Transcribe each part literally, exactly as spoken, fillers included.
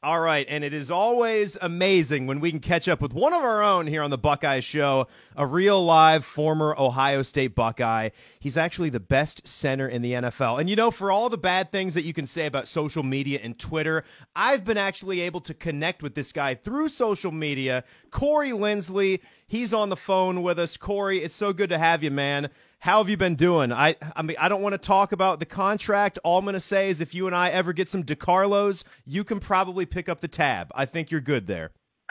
All right, and it is always amazing when we can catch up with one of our own here on the Buckeye Show, a real live former Ohio State Buckeye. He's actually the best center in the N F L. And you know, for all the bad things that you can say about social media and Twitter, I've been actually able to connect with this guy through social media. Corey Linsley, he's on the phone with us. Corey, it's so good to have you, man. How have you been doing? I I mean, I don't want to talk about the contract. All I'm going to say is if you and I ever get some DeCarlos, you can probably pick up the tab. I think you're good there.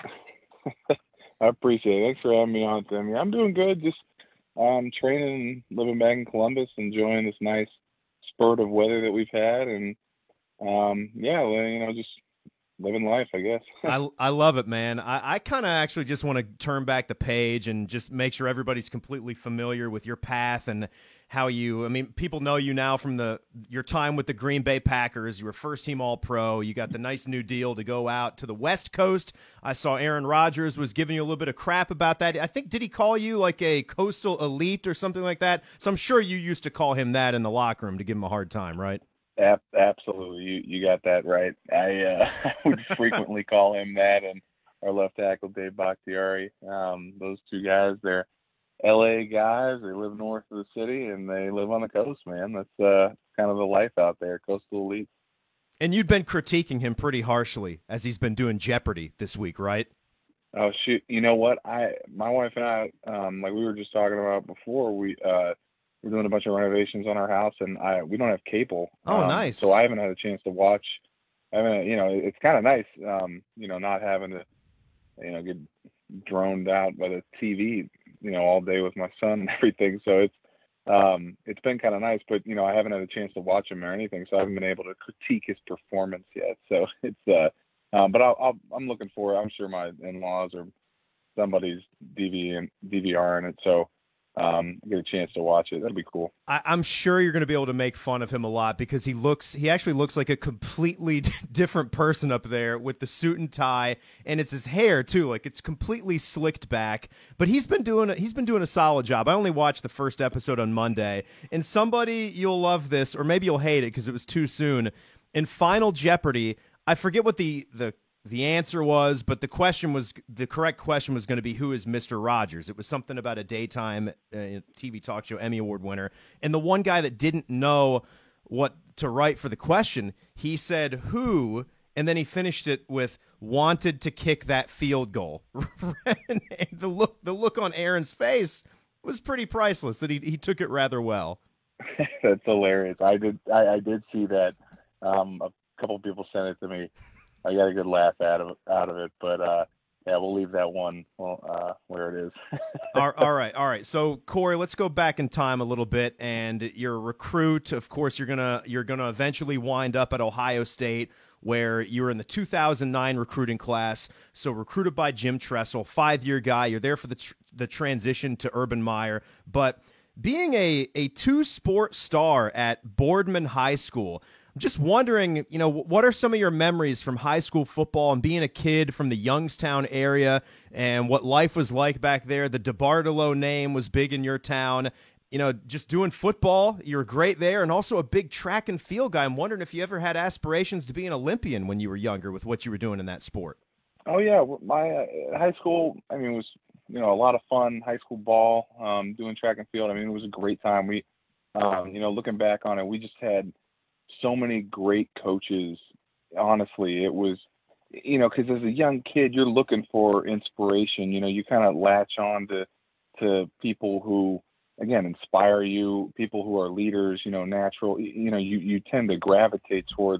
I appreciate it. Thanks for having me on, Timmy. I'm doing good. Just um, training, living back in Columbus, enjoying this nice spurt of weather that we've had. And, um, yeah, you know, just living life, I guess. I, I love it, man. I, I kind of actually just want to turn back the page and just make sure everybody's completely familiar with your path and how you, I mean, people know you now from the your time with the Green Bay Packers. You were first team All-Pro. You got the nice new deal to go out to the West Coast. I saw Aaron Rodgers was giving you a little bit of crap about that. I think, did he call you like a coastal elite or something like that? So I'm sure you used to call him that in the locker room to give him a hard time, right? Absolutely, you you got that right. I uh, would frequently call him that, and our left tackle Dave Bakhtiari. Um, those two guys, they're L A guys. They live north of the city, and they live on the coast. Man, that's uh, kind of the life out there, coastal elite. And you'd been critiquing him pretty harshly as he's been doing Jeopardy this week, right? Oh shoot! You know what? I my wife and I, um, like we were just talking about before, we. Uh, We're doing a bunch of renovations on our house, and I we don't have cable. Oh, um, nice. So I haven't had a chance to watch. I haven't, you know, it's kind of nice, um, you know, not having to, you know, get droned out by the T V, you know, all day with my son and everything. So it's um, it's been kind of nice, but you know, I haven't had a chance to watch him or anything, so I haven't been able to critique his performance yet. So it's, uh, um, but I'll, I'll I'm looking for it. I'm sure my in-laws or somebody's D V and D V R in it, so. Um, get a chance to watch it. That'd be cool. I, I'm sure you're going to be able to make fun of him a lot because he looks, he actually looks like a completely different person up there with the suit and tie, and it's his hair too. Like it's completely slicked back. But he's been doing, a, he's been doing a solid job. I only watched the first episode on Monday, and somebody you'll love this, or maybe you'll hate it because it was too soon. In Final Jeopardy, I forget what the the. The answer was, but the question was, the correct question was going to be, who is Mister Rogers? It was something about a daytime uh, T V talk show Emmy Award winner. And the one guy that didn't know what to write for the question, he said, who, and then he finished it with, wanted to kick that field goal. And the look, the look on Aaron's face was pretty priceless, that he, he took it rather well. That's hilarious. I did, I, I did see that. Um, a couple of people sent it to me. I got a good laugh out of out of it, but uh, yeah, we'll leave that one well, uh, where it is. all, all right, all right. So Corey, let's go back in time a little bit. And you're a recruit. Of course, you're gonna you're gonna eventually wind up at Ohio State, where you were in the two thousand nine recruiting class. So recruited by Jim Tressel, five-year guy. You're there for the tr- the transition to Urban Meyer, but being a a two-sport star at Boardman High School. I'm just wondering, you know, what are some of your memories from high school football and being a kid from the Youngstown area and what life was like back there? The DeBartolo name was big in your town. You know, just doing football, you were great there, and also a big track and field guy. I'm wondering if you ever had aspirations to be an Olympian when you were younger with what you were doing in that sport. Oh, yeah. My uh, high school, I mean, it was, you know, a lot of fun, high school ball, um, doing track and field. I mean, it was a great time. We, um, you know, looking back on it, we just had so many great coaches. Honestly, it was, you know, because as a young kid, you're looking for inspiration. You know, you kind of latch on to, to people who, again, inspire you, people who are leaders, you know, natural, you know, you, you tend to gravitate towards,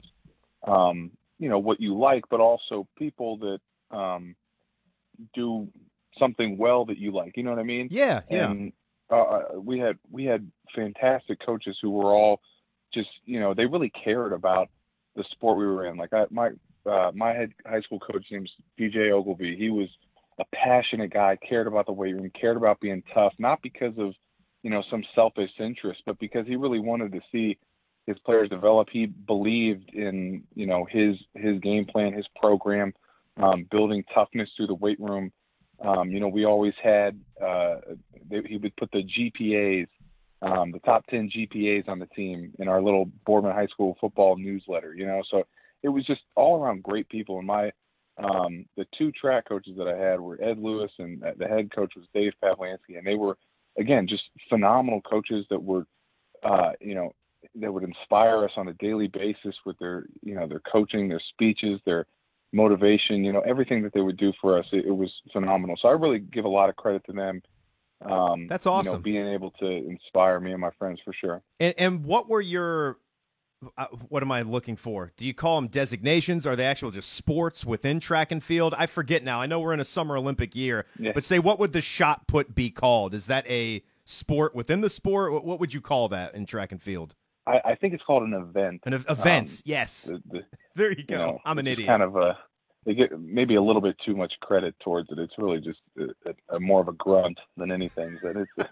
um, you know, what you like, but also people that um, do something well that you like. You know what I mean? Yeah, yeah. And uh, we had, we had fantastic coaches who were all, just, you know, they really cared about the sport we were in. Like I, my, uh, my head high school coach named P J Ogilvy. He was a passionate guy, cared about the weight room, cared about being tough, not because of, you know, some selfish interest, but because he really wanted to see his players develop. He believed in, you know, his, his game plan, his program, um, building toughness through the weight room. Um, you know, we always had, uh, they, he would put the G P As, Um, the top ten G P As on the team in our little Boardman High School football newsletter, you know, so it was just all around great people. And my um, the two track coaches that I had were Ed Lewis, and the head coach was Dave Pavlansky, and they were again just phenomenal coaches that were uh, you know that would inspire us on a daily basis with their you know their coaching, their speeches, their motivation, you know everything that they would do for us. It, it was phenomenal. So I really give a lot of credit to them. Um, That's awesome. You know, being able to inspire me and my friends for sure. And, and what were your, uh, what am I looking for? Do you call them designations? Are they actual just sports within track and field? I forget now. I know we're in a Summer Olympic year, yeah. but say, what would the shot put be called? Is that a sport within the sport? What, what would you call that in track and field? I, I think it's called an event. An ev- events, um, yes. The, the, there you go. You know, I'm an idiot. Kind of a, they get maybe a little bit too much credit towards it. It's really just a, a, a more of a grunt than anything. But it's,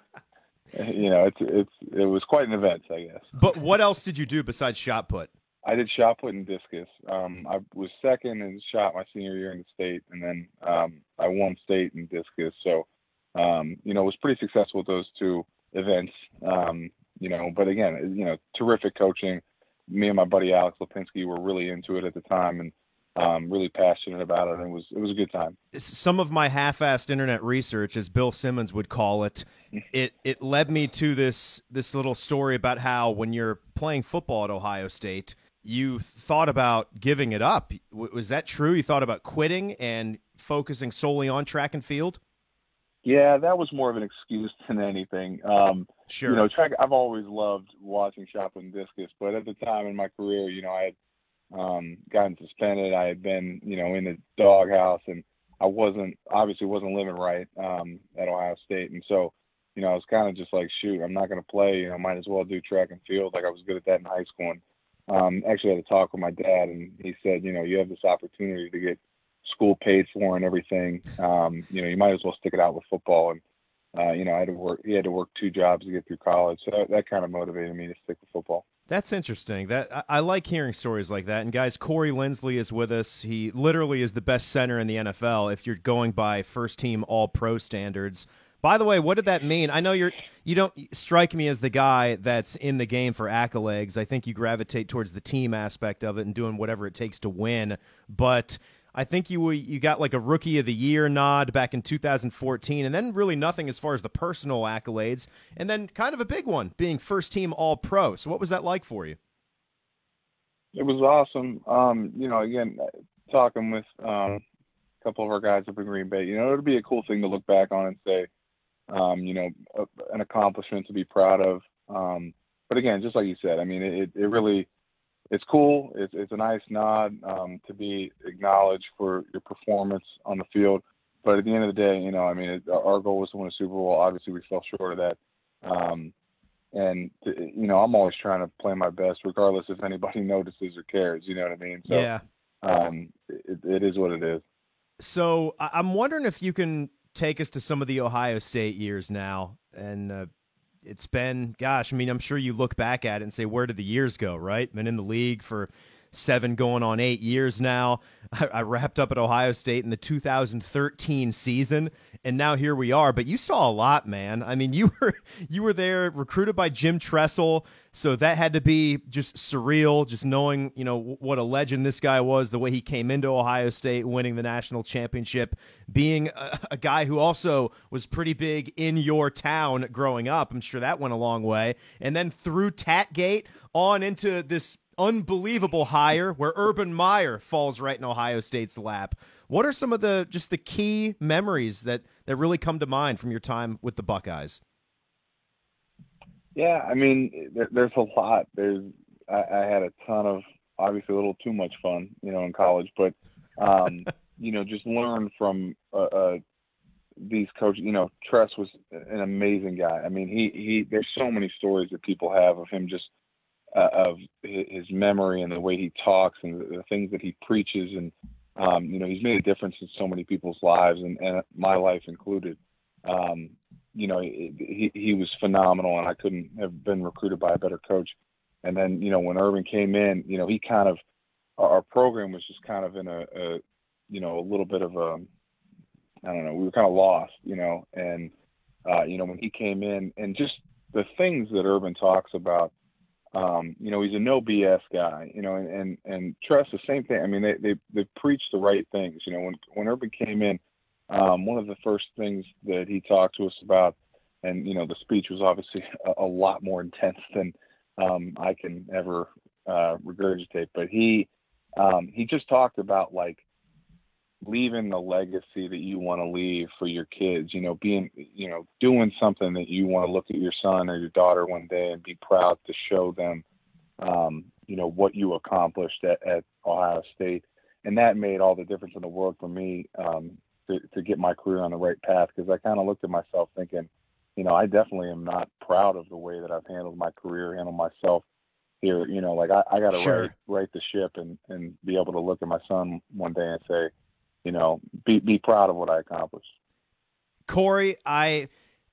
you know, it's it's it was quite an event, I guess. But what else did you do besides shot put? I did shot put and discus. Um, I was second in shot my senior year in the state, and then um, I won state in discus. So, um, you know, it was pretty successful with those two events. Um, you know, but again, you know, terrific coaching. Me and my buddy Alex Lipinski were really into it at the time, and um, really passionate about it. And it was it was a good time. Some of my half-assed internet research, as Bill Simmons would call it, it it led me to this this little story about how when you're playing football at Ohio State, you thought about giving it up. Was that true? You thought about quitting and focusing solely on track and field? Yeah, that was more of an excuse than anything. Um, sure. You know, track. I've always loved watching shot put and discus, but at the time in my career, you know, I had um, gotten suspended. I had been, you know, in the doghouse, and I wasn't obviously wasn't living right um, at Ohio State, and so, you know, I was kind of just like, shoot, I'm not going to play. You know, might as well do track and field. Like I was good at that in high school. And um, actually, I had a talk with my dad, and he said, you know, you have this opportunity to get school paid for and everything. Um, you know, you might as well stick it out with football. And uh, you know, I had to work. He had to work two jobs to get through college, so that, that kind of motivated me to stick with football. That's interesting. That I, I like hearing stories like that. And guys, Corey Linsley is with us. He literally is the best center in the N F L if you're going by first team All Pro standards. By the way, what did that mean? I know you're you don't strike me as the guy that's in the game for accolades. I think you gravitate towards the team aspect of it and doing whatever it takes to win. But I think you you got like a Rookie of the Year nod back in two thousand fourteen, and then really nothing as far as the personal accolades, and then kind of a big one, being first-team All-Pro. So what was that like for you? It was awesome. Um, you know, again, talking with um, a couple of our guys up in Green Bay, you know, it would be a cool thing to look back on and say, um, you know, a, an accomplishment to be proud of. Um, but again, just like you said, I mean, it, it really – it's cool. It's, it's a nice nod um, to be acknowledged for your performance on the field. But at the end of the day, you know, I mean, it, our goal was to win a Super Bowl. Obviously, we fell short of that. Um, and, to, you know, I'm always trying to play my best, regardless if anybody notices or cares. You know what I mean? So, yeah. Um, it, it is what it is. So I'm wondering if you can take us to some of the Ohio State years now. And, uh, it's been, gosh, I mean, I'm sure you look back at it and say, where did the years go, right? Been in the league for seven going on eight years now. I, I wrapped up at Ohio State in the two thousand thirteen season, and now here we are. But you saw a lot, man. I mean, you were you were there recruited by Jim Tressel, so that had to be just surreal, just knowing, you know, what a legend this guy was, the way he came into Ohio State, winning the national championship, being a, a guy who also was pretty big in your town growing up. I'm sure that went a long way. And then through Tatgate on into this unbelievable hire where Urban Meyer falls right in Ohio State's lap. What are some of the just the key memories that that really come to mind from your time with the Buckeyes? Yeah, I mean, there, there's a lot. There's I, I had a ton of obviously a little too much fun, you know, in college, but um, you know, just learn from uh, uh, these coaches. You know, Tress was an amazing guy. I mean, he he. There's so many stories that people have of him just. Uh, of his memory and the way he talks and the, the things that he preaches. And, um, you know, he's made a difference in so many people's lives and, and my life included. Um, you know, he, he was phenomenal, and I couldn't have been recruited by a better coach. And then, you know, when Urban came in, you know, he kind of, our program was just kind of in a, a you know, a little bit of a, I don't know, we were kind of lost, you know, and, uh, you know, when he came in and just the things that Urban talks about, Um, you know, he's a no B S guy, you know, and, and, and Tress, the same thing. I mean, they, they, they preach the right things. You know, when, when Urban came in, um, one of the first things that he talked to us about, and, you know, the speech was obviously a, a lot more intense than um, I can ever uh, regurgitate, but he, um, he just talked about like leaving the legacy that you want to leave for your kids, you know, being, you know, doing something that you want to look at your son or your daughter one day and be proud to show them, um, you know, what you accomplished at, at Ohio State. And that made all the difference in the world for me um, to, to get my career on the right path, because I kind of looked at myself thinking, you know, I definitely am not proud of the way that I've handled my career, handled myself here. You know, like I, I got to Sure. right, right the ship and, and be able to look at my son one day and say, you know, be be proud of what I accomplished. Corey, I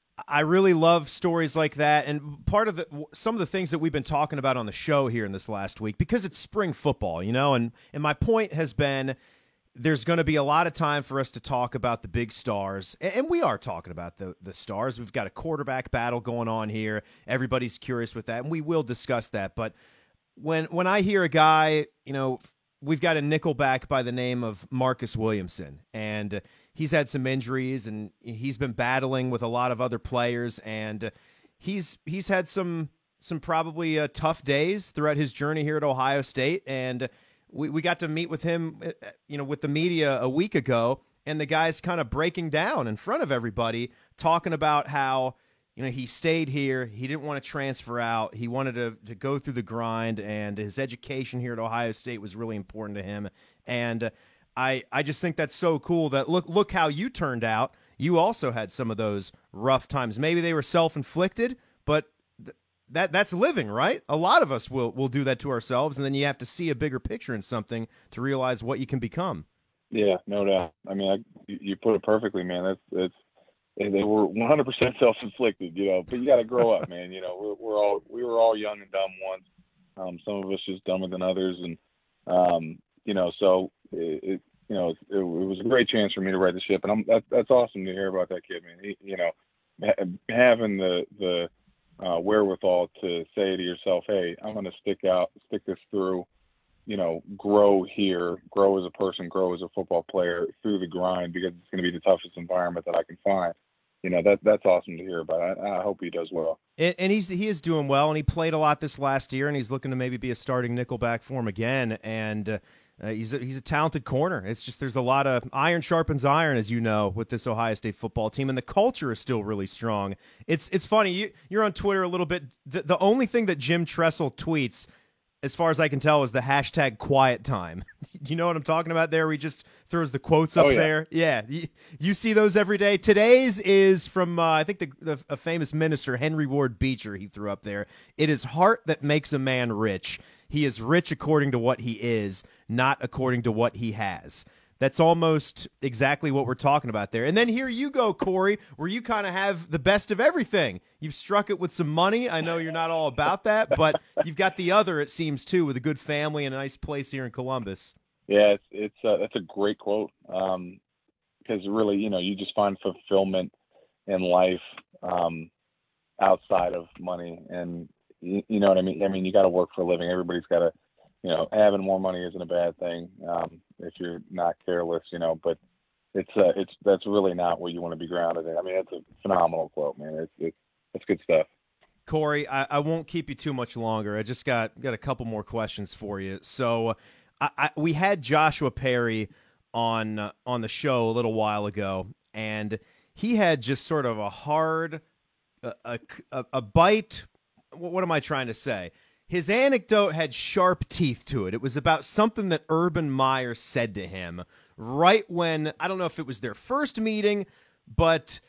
I really love stories like that, and part of the some of the things that we've been talking about on the show here in this last week, because it's spring football, you know, and and my point has been there's going to be a lot of time for us to talk about the big stars, and we are talking about the the stars. We've got a quarterback battle going on here. Everybody's curious with that, and we will discuss that. But when when I hear a guy, you know, we've got a nickelback by the name of Marcus Williamson, and he's had some injuries, and he's been battling with a lot of other players, and he's he's had some some probably uh, tough days throughout his journey here at Ohio State, and we, we got to meet with him, you know, with the media a week ago, and the guy's kind of breaking down in front of everybody, talking about how, you know, he stayed here. He didn't want to transfer out. He wanted to, to go through the grind, and his education here at Ohio State was really important to him. And I I just think that's so cool that look look how you turned out. You also had some of those rough times. Maybe they were self-inflicted, but th- that that's living, right? A lot of us will will do that to ourselves, and then you have to see a bigger picture in something to realize what you can become. Yeah, no doubt. I mean, I, you put it perfectly, man. That's that's. They were one hundred percent self-inflicted, you know. But you got to grow up, man. You know, we're, we're all we were all young and dumb once. Um, some of us just dumber than others, and um, you know, so it, it you know, it, it was a great chance for me to right the ship, and I'm that, that's awesome to hear about that kid, man. He, you know, ha- having the the uh, wherewithal to say to yourself, "Hey, I'm going to stick out, stick this through." You know, grow here, grow as a person, grow as a football player through the grind, because it's going to be the toughest environment that I can find. You know, that that's awesome to hear about. I, I hope he does well. And, and he's he is doing well, and he played a lot this last year, and he's looking to maybe be a starting nickelback for him again. And uh, uh, he's a, he's a talented corner. It's just there's a lot of iron sharpens iron, as you know, with this Ohio State football team, and the culture is still really strong. It's it's funny. You you're on Twitter a little bit. The, the only thing that Jim Tressel tweets, as far as I can tell, is the hashtag quiet time. Do you know what I'm talking about there? Where he just throws the quotes up oh, yeah. there. Yeah. You, you see those every day. Today's is from, uh, I think, the, the a famous minister, Henry Ward Beecher, he threw up there. It is heart that makes a man rich. He is rich according to what he is, not according to what he has. That's almost exactly what we're talking about there. And then here you go, Corey, where you kind of have the best of everything. You've struck it with some money. I know you're not all about that, but you've got the other, it seems, too, with a good family and a nice place here in Columbus. Yeah, it's it's uh, that's a great quote, um, because really, you know, you just find fulfillment in life um, outside of money, and you, you know what I mean. I mean, you got to work for a living. Everybody's got to, you know, having more money isn't a bad thing um, if you're not careless, you know. But it's uh, it's that's really not what you want to be grounded in. I mean, it's a phenomenal quote, man. It's it's it's good stuff. Corey, I, I won't keep you too much longer. I just got got a couple more questions for you. So, I, I we had Joshua Perry on uh, on the show a little while ago, and he had just sort of a hard a a, a bite. What am I trying to say? His anecdote had sharp teeth to it. It was about something that Urban Meyer said to him right when, I don't know if it was their first meeting, but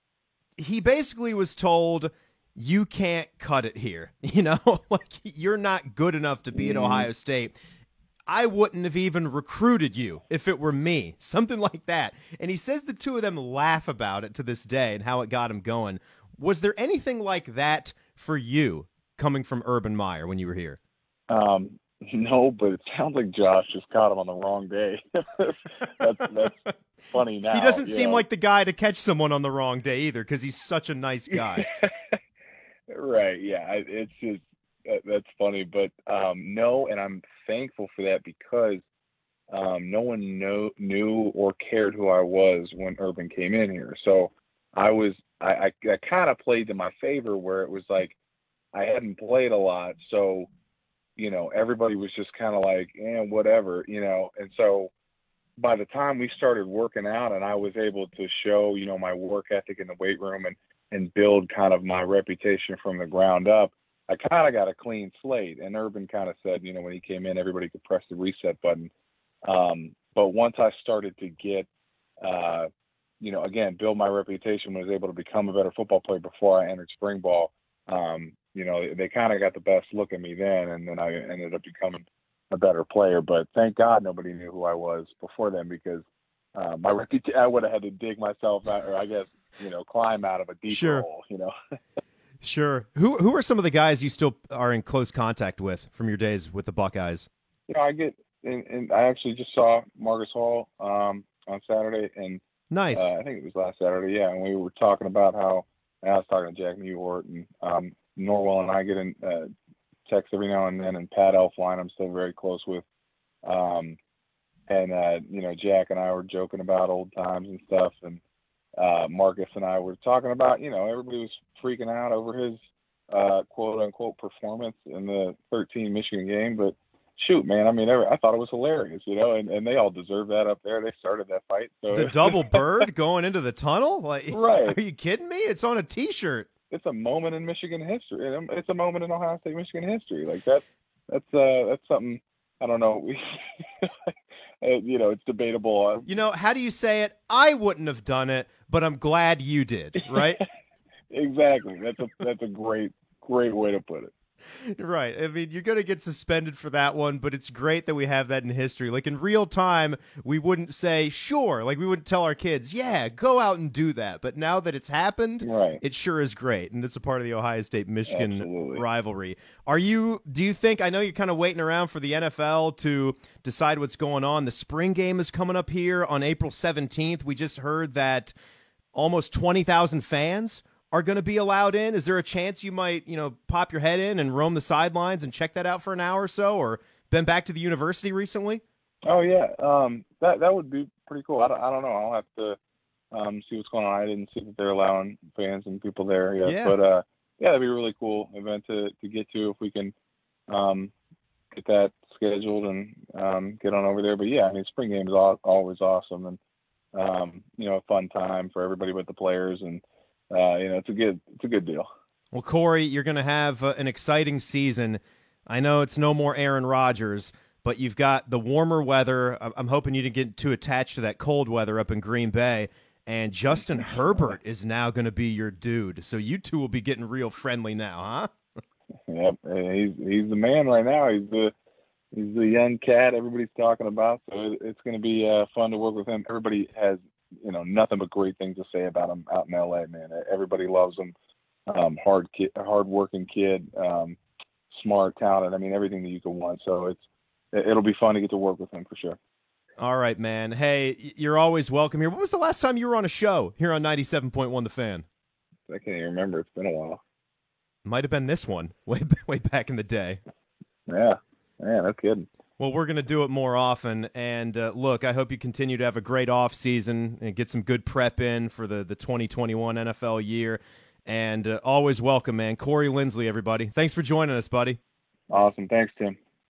he basically was told, you can't cut it here. You know, like you're not good enough to be at Ohio State. I wouldn't have even recruited you if it were me. Something like that. And he says the two of them laugh about it to this day and how it got him going. Was there anything like that for you coming from Urban Meyer when you were here? Um, no, but it sounds like Josh just caught him on the wrong day. that's, that's funny now. He doesn't seem know. like the guy to catch someone on the wrong day either, because he's such a nice guy. Right, yeah. It's just, uh, that, that's funny, but um, no, and I'm thankful for that because um, no one know, knew or cared who I was when Urban came in here. So I was, I, I, I kind of played to my favor where it was like I hadn't played a lot, so you know everybody was just kind of like, eh, whatever, you know. And so by the time we started working out, and I was able to show, you know, my work ethic in the weight room and and build kind of my reputation from the ground up, I kind of got a clean slate. And Urban kind of said, you know, when he came in, everybody could press the reset button. Um, but once I started to get, uh, you know, again, build my reputation, was able to become a better football player before I entered spring ball. Um, you know, they kind of got the best look at me then, and then I ended up becoming a better player. But thank God nobody knew who I was before then, because uh, my reputation, I would have had to dig myself out, or I guess, you know, climb out of a deeper Sure. hole, you know. Sure. Who who are some of the guys you still are in close contact with from your days with the Buckeyes? You know, I get, and, and I actually just saw Marcus Hall um, on Saturday, and Nice. uh, I think it was last Saturday, yeah, and we were talking about how, and I was talking to Jack Newhart, and um, Norwell and I get in uh, text every now and then, and Pat Elfline I'm still very close with. Um, and, uh, you know, Jack and I were joking about old times and stuff, and uh, Marcus and I were talking about, you know, everybody was freaking out over his uh, quote-unquote performance in the thirteen Michigan game, but shoot, man, I mean, I thought it was hilarious, you know, and, and they all deserve that up there. They started that fight. So The double bird going into the tunnel? Like, right. Are you kidding me? It's on a T-shirt. It's a moment in Michigan history. It's a moment in Ohio State Michigan history. Like that, that's uh, that's something. I don't know. We, you know, it's debatable. You know, how do you say it? I wouldn't have done it, but I'm glad you did. Right? Exactly. That's a that's a great great way to put it. Right. I mean, you're going to get suspended for that one, but it's great that we have that in history. Like in real time, we wouldn't say, sure, like we wouldn't tell our kids, yeah, go out and do that. But now that it's happened, right. It sure is great. And it's a part of the Ohio State-Michigan Absolutely. rivalry. Are you, do you think, I know you're kind of waiting around for the N F L to decide what's going on. The spring game is coming up here on April seventeenth. We just heard that almost twenty thousand fans are going to be allowed in. Is there a chance you might, you know, pop your head in and roam the sidelines and check that out for an hour or so, or been back to the university recently? Oh yeah, um, that that would be pretty cool. I don't, I don't know. I'll have to um, see what's going on. I didn't see that they're allowing fans and people there yet, Yeah. but uh, yeah, that'd be a really cool event to to get to if we can um, get that scheduled and um, get on over there. But yeah, I mean, spring game is al- always awesome, and um, you know, a fun time for everybody but the players, and Uh, you know, it's a good, it's a good deal. Well, Corey, you're going to have uh, an exciting season. I know it's no more Aaron Rodgers, but you've got the warmer weather. I- I'm hoping you didn't get too attached to that cold weather up in Green Bay. And Justin Herbert is now going to be your dude. So you two will be getting real friendly now, huh? Yep, he's he's the man right now. He's the he's the young cat everybody's talking about. So it, it's going to be uh, fun to work with him. Everybody has, you know, nothing but great things to say about him out in L A, man. Everybody loves him. Um, hard kid, hard working kid, um, smart, talented. I mean, everything that you could want. So it's, it'll be fun to get to work with him for sure. All right, man. Hey, you're always welcome here. When was the last time you were on a show here on ninety-seven point one The Fan? I can't even remember. It's been a while. Might have been this one way, way back in the day. Yeah. Yeah, no kidding. Well, we're going to do it more often. And uh, look, I hope you continue to have a great off season and get some good prep in for the, the twenty twenty-one N F L year. And uh, always welcome, man. Corey Linsley, everybody. Thanks for joining us, buddy. Awesome. Thanks, Tim.